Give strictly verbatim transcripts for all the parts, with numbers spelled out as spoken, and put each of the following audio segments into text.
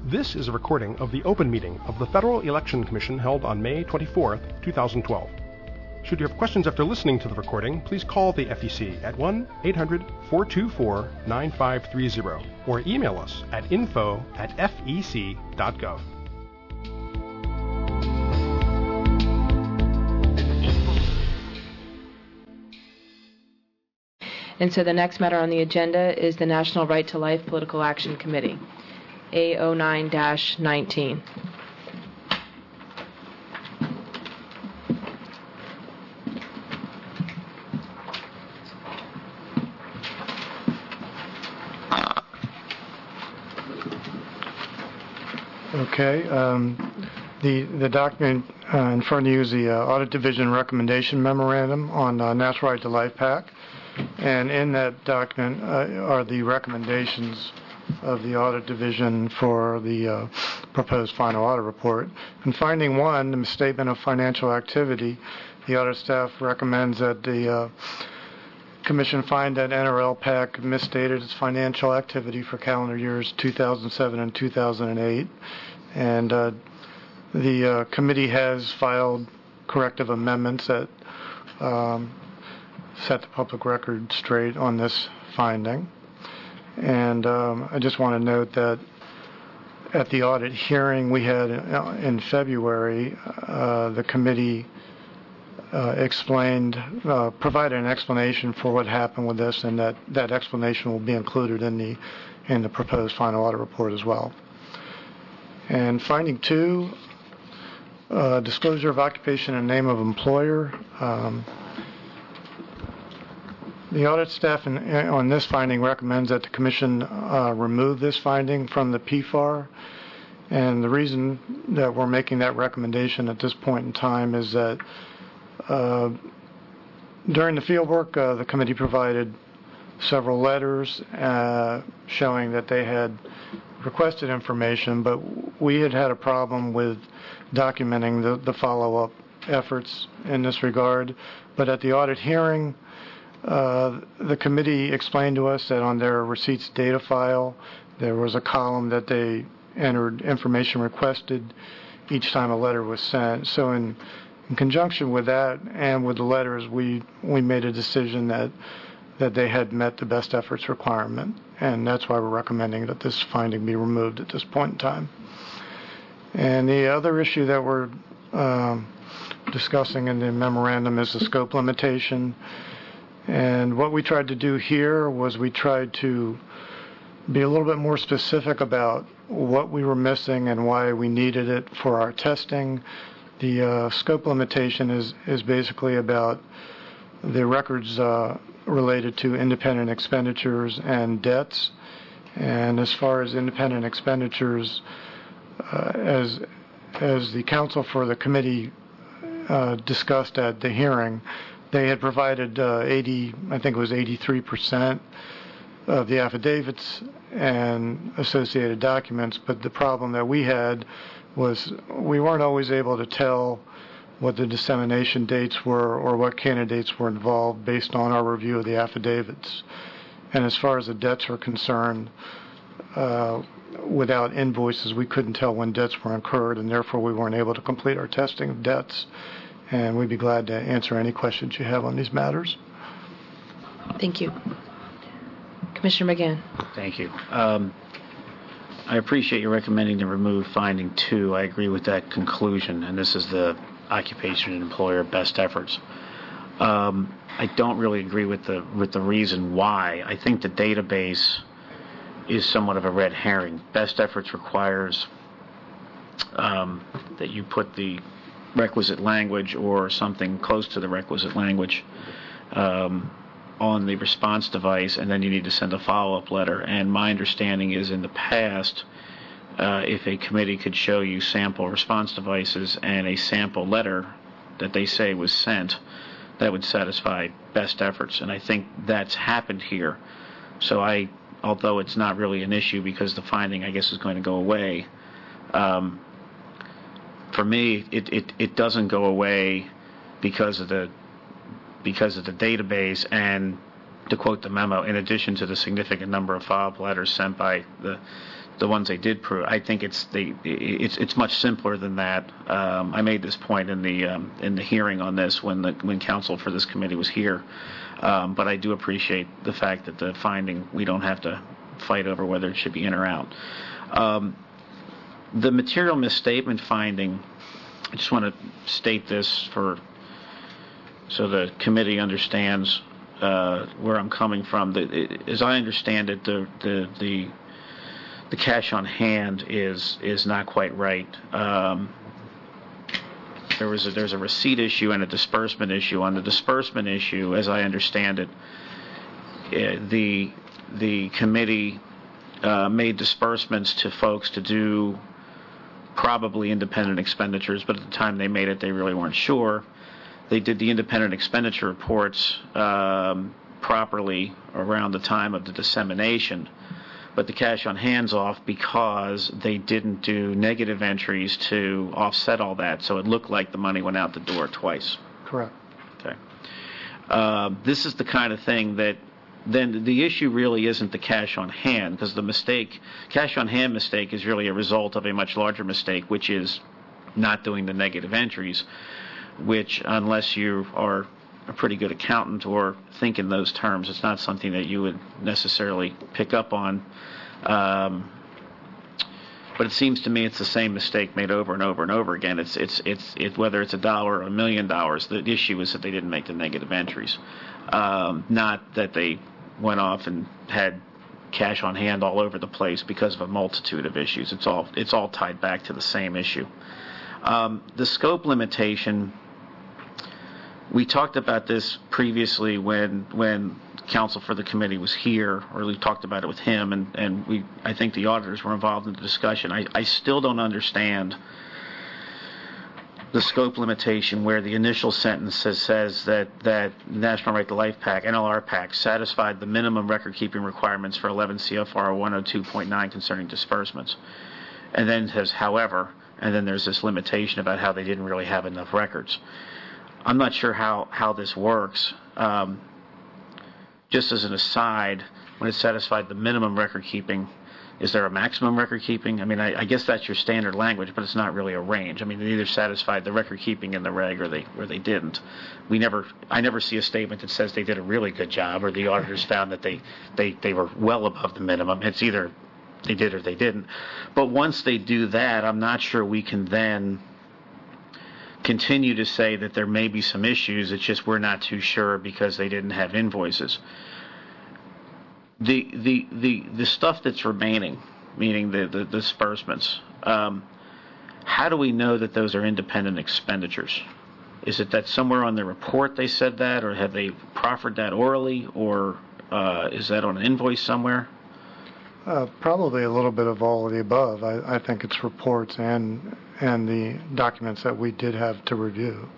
This is a recording of the open meeting of the Federal Election Commission held on May twenty-fourth, two thousand twelve. Should you have questions after listening to the recording, please call the F E C at one eight hundred, four two four, nine five three zero or email us at info at f e c dot gov. And so the next matter on the agenda is the National Right to Life Political Action Committee, A zero nine dash nineteen. Okay. Um, the the document uh, in front of you is the uh, Audit Division Recommendation Memorandum on uh, National Right to Life PAC. And in that document uh, are the recommendations of the Audit Division for the uh, proposed final audit report. In finding one, the statement of financial activity, the audit staff recommends that the uh, Commission find that N R L PAC misstated its financial activity for calendar years two thousand seven and two thousand eight. And uh, the uh, committee has filed corrective amendments that um, set the public record straight on this finding. And um, I just want to note that at the audit hearing we had in February, uh, the committee uh, explained, uh, provided an explanation for what happened with this, and that that explanation will be included in the in the proposed final audit report as well. And finding two, uh, disclosure of occupation and name of employer. Um, The audit staff in, on this finding recommends that the Commission uh, remove this finding from the P F A R. And the reason that we're making that recommendation at this point in time is that uh, during the fieldwork, uh, the committee provided several letters uh, showing that they had requested information, but we had had a problem with documenting the, the follow-up efforts in this regard. But at the audit hearing, Uh, the committee explained to us that on their receipts data file, there was a column that they entered information requested each time a letter was sent. So in, in conjunction with that and with the letters, we, we made a decision that, that they had met the best efforts requirement. And that's why we're recommending that this finding be removed at this point in time. And the other issue that we're um, discussing in the memorandum is the scope limitation. And what we tried to do here was we tried to be a little bit more specific about what we were missing and why we needed it for our testing. The uh, scope limitation is, is basically about the records uh, related to independent expenditures and debts. And as far as independent expenditures, uh, as, as the counsel for the committee uh, discussed at the hearing, they had provided uh, eighty, I think it was eighty-three percent of the affidavits and associated documents, but the problem that we had was we weren't always able to tell what the dissemination dates were or what candidates were involved based on our review of the affidavits. And as far as the debts are concerned, uh, without invoices, we couldn't tell when debts were incurred, and therefore we weren't able to complete our testing of debts. And we'd be glad to answer any questions you have on these matters. Thank you. Commissioner McGann. Thank you. Um, I appreciate you recommending to remove finding two. I agree with that conclusion, and this is the occupation and employer best efforts. Um, I don't really agree with the with the reason why. I think the database is somewhat of a red herring. Best efforts requires um, that you put the requisite language or something close to the requisite language um, on the response device, and then you need to send a follow-up letter. And my understanding is in the past, uh, if a committee could show you sample response devices and a sample letter that they say was sent, that would satisfy best efforts. And I think that's happened here. So I, although it's not really an issue because the finding, I guess, is going to go away, um, for me, it, it, it doesn't go away because of the because of the database and to quote the memo, in addition to the significant number of follow-up letters sent by the the ones they did prove, I think it's the it's it's much simpler than that. Um, I made this point in the um, in the hearing on this when the when counsel for this committee was here, um, but I do appreciate the fact that the finding, we don't have to fight over whether it should be in or out. Um, the material misstatement finding, I just want to state this for so the committee understands uh, where I'm coming from. The, it, as I understand it, the the the the cash on hand is is not quite right. Um, there was a, there's a receipt issue and a disbursement issue. On the disbursement issue, as I understand it, uh, the the committee uh, made disbursements to folks to do probably independent expenditures, but at the time they made it, they really weren't sure. They did the independent expenditure reports um, properly around the time of the dissemination, but the cash on hand's off because they didn't do negative entries to offset all that, so it looked like the money went out the door twice. Correct. Okay. Uh, this is the kind of thing that then the issue really isn't the cash on hand, because the mistake, cash on hand mistake is really a result of a much larger mistake, which is not doing the negative entries, which unless you are a pretty good accountant or think in those terms, it's not something that you would necessarily pick up on. Um, but it seems to me it's the same mistake made over and over and over again. It's it's it's it, whether it's a dollar or a million dollars. The issue is that they didn't make the negative entries, um, not that they went off and had cash on hand all over the place because of a multitude of issues. It's all it's all tied back to the same issue. Um, the scope limitation. We talked about this previously when when counsel for the committee was here, or we talked about it with him, and, and we I think the auditors were involved in the discussion. I, I still don't understand the scope limitation where the initial sentence says, says that, that National Right to Life PAC, N L R PAC, satisfied the minimum record-keeping requirements for eleven C F R one oh two point nine concerning disbursements. And then says, however, and then there's this limitation about how they didn't really have enough records. I'm not sure how, how this works. Um, just as an aside, when it satisfied the minimum record keeping, is there a maximum record keeping? I mean, I, I guess that's your standard language, but it's not really a range. I mean, they either satisfied the record keeping in the reg or they or they didn't. We never, I never see a statement that says they did a really good job or the auditors found that they, they, they were well above the minimum. It's either they did or they didn't. But once they do that, I'm not sure we can then continue to say that there may be some issues. It's just we're not too sure because they didn't have invoices. The the the, the stuff that's remaining, meaning the, the, the disbursements, um, how do we know that those are independent expenditures? Is it that somewhere on the report they said that, or have they proffered that orally, or uh, is that on an invoice somewhere? Uh, probably a little bit of all of the above. I, I think it's reports and and the documents that we did have to review.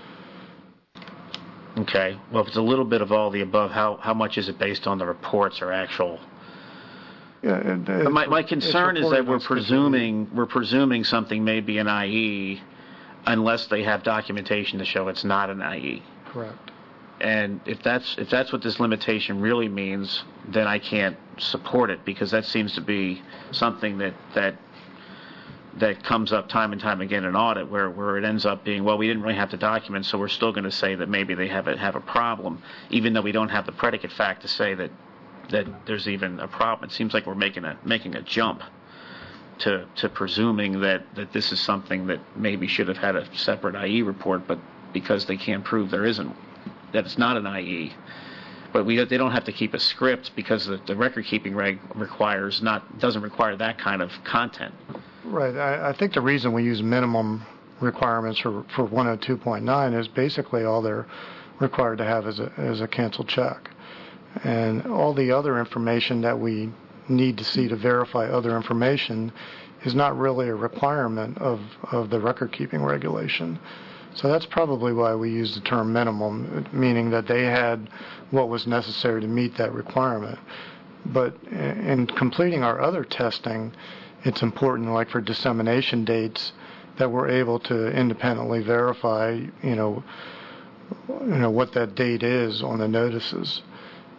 Okay. Well, if it's a little bit of all the above, how how much is it based on the reports or actual? Yeah. It, it, my my concern is that we're presuming we're presuming something may be an I E, unless they have documentation to show it's not an I E. Correct. And if that's if that's what this limitation really means, then I can't support it, because that seems to be something that that that comes up time and time again in audit, where, where it ends up being, well, we didn't really have to document, so we're still going to say that maybe they have a, have a problem, even though we don't have the predicate fact to say that that there's even a problem. It seems like we're making a making a jump to to presuming that, that this is something that maybe should have had a separate I E report, but because they can't prove there isn't, that it's not an I E. But we they don't have to keep a script because the, the record keeping reg requires not doesn't require that kind of content. Right. I, I think the reason we use minimum requirements for, for one oh two point nine is basically all they're required to have is a, is a canceled check. And all the other information that we need to see to verify other information is not really a requirement of, of the record keeping regulation. So that's probably why we use the term minimum, meaning that they had what was necessary to meet that requirement. But in completing our other testing, it's important, like for dissemination dates, that we're able to independently verify, you know, you know what that date is on the notices.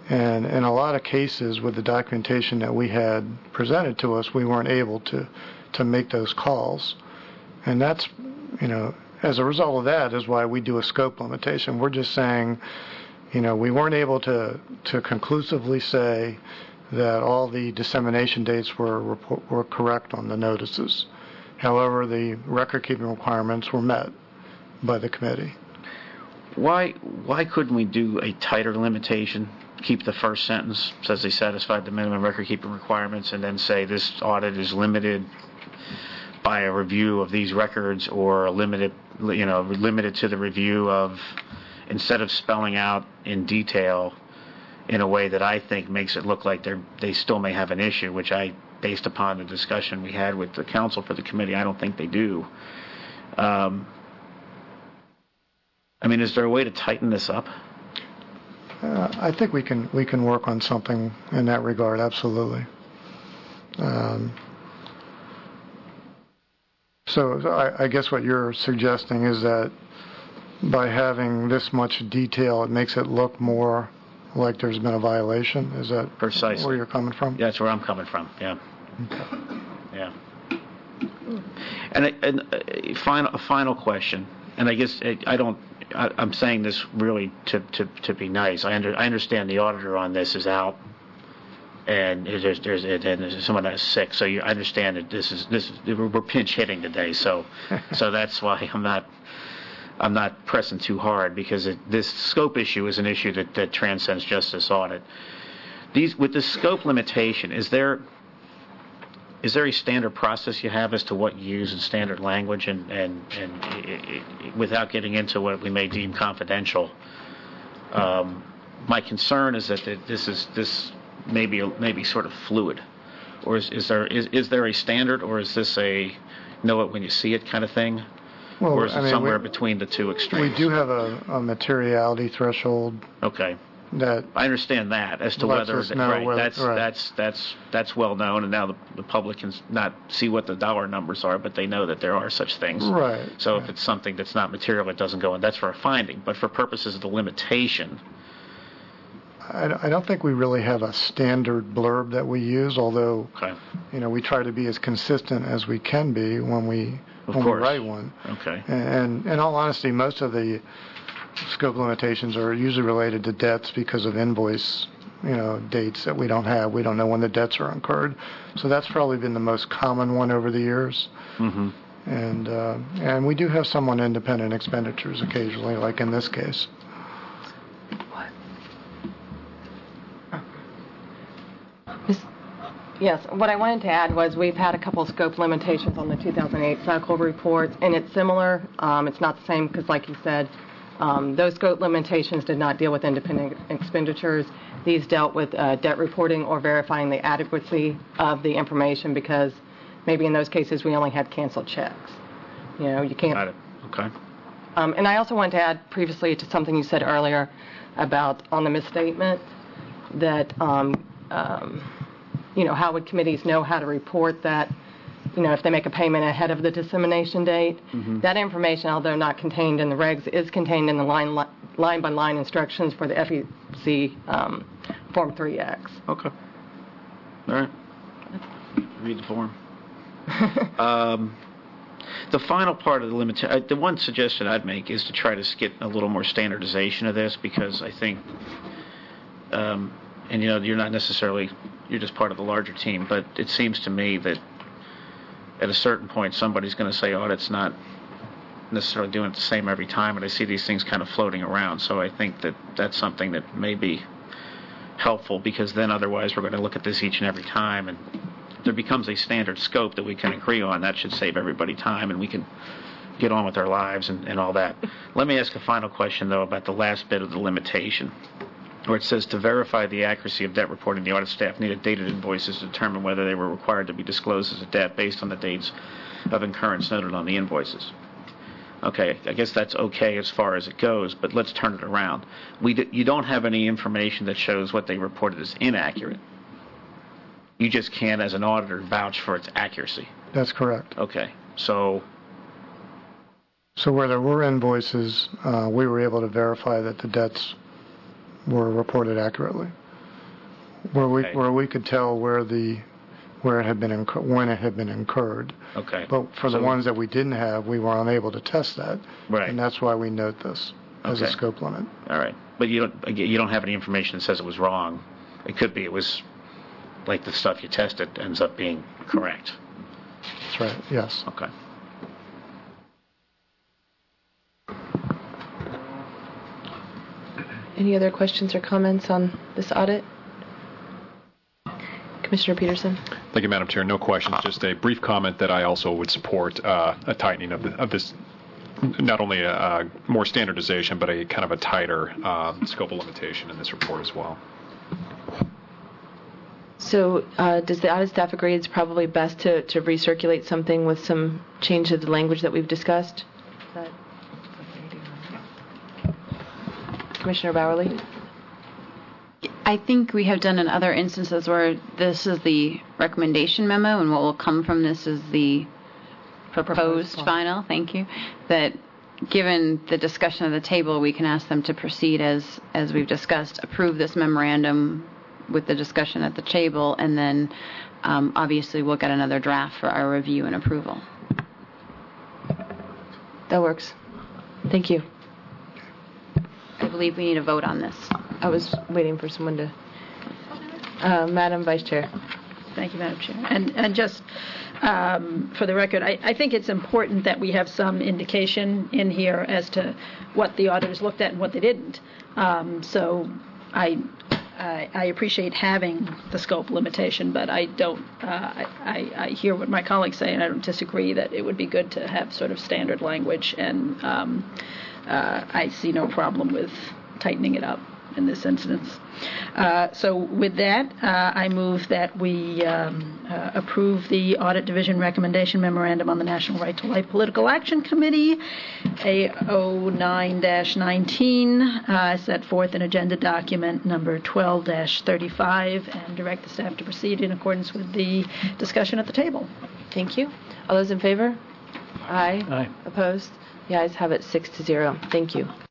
And in a lot of cases with the documentation that we had presented to us, we weren't able to, to make those calls. And that's, you know, as a result of that is why we do a scope limitation. We're just saying, you know, we weren't able to, to conclusively say that all the dissemination dates were, report, were correct on the notices. However, the record-keeping requirements were met by the committee. Why, why couldn't we do a tighter limitation? Keep the first sentence, says they satisfied the minimum record-keeping requirements, and then say this audit is limited by a review of these records, or limited, you know, limited to the review of, instead of spelling out in detail in a way that I think makes it look like they they still may have an issue, which I, based upon the discussion we had with the counsel for the committee, I don't think they do. Um, I mean, is there a way to tighten this up? Uh, I think we can we can work on something in that regard. Absolutely. Um, so I, I guess what you're suggesting is that by having this much detail, it makes it look more like there's been a violation. Is that precisely where you're coming from? Yeah, that's where I'm coming from. Yeah. Okay. Yeah. And, a, and a final a final question, and I guess I don't. I, I'm saying this really to, to, to be nice. I under I understand the auditor on this is out, and there's there's, and there's someone that's sick. So you I understand that this is this is, we're pinch hitting today. So so that's why I'm not I'm not pressing too hard, because it, this scope issue is an issue that, that transcends just this audit. These with the scope limitation, is there is there a standard process you have as to what you use in standard language, and and, and it, it, without getting into what we may deem confidential? Um, my concern is that this is this may be maybe sort of fluid, or is, is there is, is there a standard, or is this a know it when you see it kind of thing? Well, or is it I mean, somewhere we, between the two extremes? We do have a, a materiality threshold. Okay. That I understand that as to whether, right, whether that's right. that's that's that's well known, and now the, the public can not see what the dollar numbers are, but they know that there are such things. Right. So right. if it's something that's not material, it doesn't go in. That's for a finding. But for purposes of the limitation, I, I don't think we really have a standard blurb that we use. Although, okay. you know, we try to be as consistent as we can be when we of when course. we write one. Okay. And, and in all honesty, most of the scope limitations are usually related to debts because of invoice, you know, dates that we don't have. We don't know when the debts are incurred. So that's probably been the most common one over the years. Mm-hmm. And uh, and we do have some on independent expenditures occasionally, like in this case. What? Yes, what I wanted to add was we've had a couple of scope limitations on the two thousand eight cycle reports, and it's similar. Um, it's not the same because, like you said, um, those scope limitations did not deal with independent expenditures. These dealt with uh, debt reporting or verifying the adequacy of the information, because maybe in those cases we only had canceled checks. You know, you can't. Got it. Okay. Um, and I also wanted to add previously to something you said earlier about on the misstatement that. Um, um, You know, how would committees know how to report that, you know, if they make a payment ahead of the dissemination date? Mm-hmm. That information, although not contained in the regs, is contained in the line, line-by-line instructions for the F E C um, Form three X. Okay. All right. Read the form. um, the final part of the limit, uh, the one suggestion I'd make is to try to get a little more standardization of this, because I think, um, and you know, you're not necessarily, you're just part of the larger team, but it seems to me that at a certain point somebody's going to say audit's not necessarily doing it the same every time, and I see these things kind of floating around. So I think that that's something that may be helpful, because then otherwise we're going to look at this each and every time, and there becomes a standard scope that we can agree on. That should save everybody time, and we can get on with our lives and, and all that. Let me ask a final question, though, about the last bit of the limitation, where it says to verify the accuracy of debt reporting, the audit staff needed dated invoices to determine whether they were required to be disclosed as a debt based on the dates of incurrence noted on the invoices. Okay, I guess that's okay as far as it goes, but let's turn it around. We d- you don't have any information that shows what they reported as inaccurate. You just can't, as an auditor, vouch for its accuracy. That's correct. Okay, so... So where there were invoices, uh, we were able to verify that the debts were reported accurately. where we Okay. where we could tell where the where it had been incur- when it had been incurred. Okay. But for the So- ones that we didn't have, we were unable to test that. Right. And that's why we note this as a Okay. scope limit. All right. But you don't again, you don't have any information that says it was wrong. It could be it was like the stuff you tested ends up being correct. That's right. Yes. Okay. Any other questions or comments on this audit? Commissioner Peterson? Thank you, Madam Chair. No questions. Just a brief comment that I also would support uh, a tightening of, the, of this, not only a, a more standardization, but a kind of a tighter uh, scope of limitation in this report as well. So uh, does the audit staff agree it's probably best to, to recirculate something with some change of the language that we've discussed? Is that- Commissioner Bowerly? I think we have done in other instances where this is the recommendation memo, and what will come from this is the proposed final. Thank you. That given the discussion of the table, we can ask them to proceed as as we've discussed, approve this memorandum with the discussion at the table, and then um, obviously we'll get another draft for our review and approval. That works. Thank you. I believe we need a vote on this. I was waiting for someone to... Uh, Madam Vice Chair. Thank you, Madam Chair. And, and just um, for the record, I, I think it's important that we have some indication in here as to what the auditors looked at and what they didn't. Um, so I, I, I appreciate having the scope limitation, but I don't, uh, I, I, I hear what my colleagues say, and I don't disagree that it would be good to have sort of standard language, and um, uh, I see no problem with tightening it up in this instance. Uh, so with that, uh, I move that we um, uh, approve the Audit Division Recommendation Memorandum on the National Right to Life Political Action Committee, A oh nine dash nineteen, uh, set forth in Agenda Document Number twelve dash thirty-five, and direct the staff to proceed in accordance with the discussion at the table. Thank you. All those in favor? Aye. Aye. Opposed? The ayes have it six to zero. Thank you.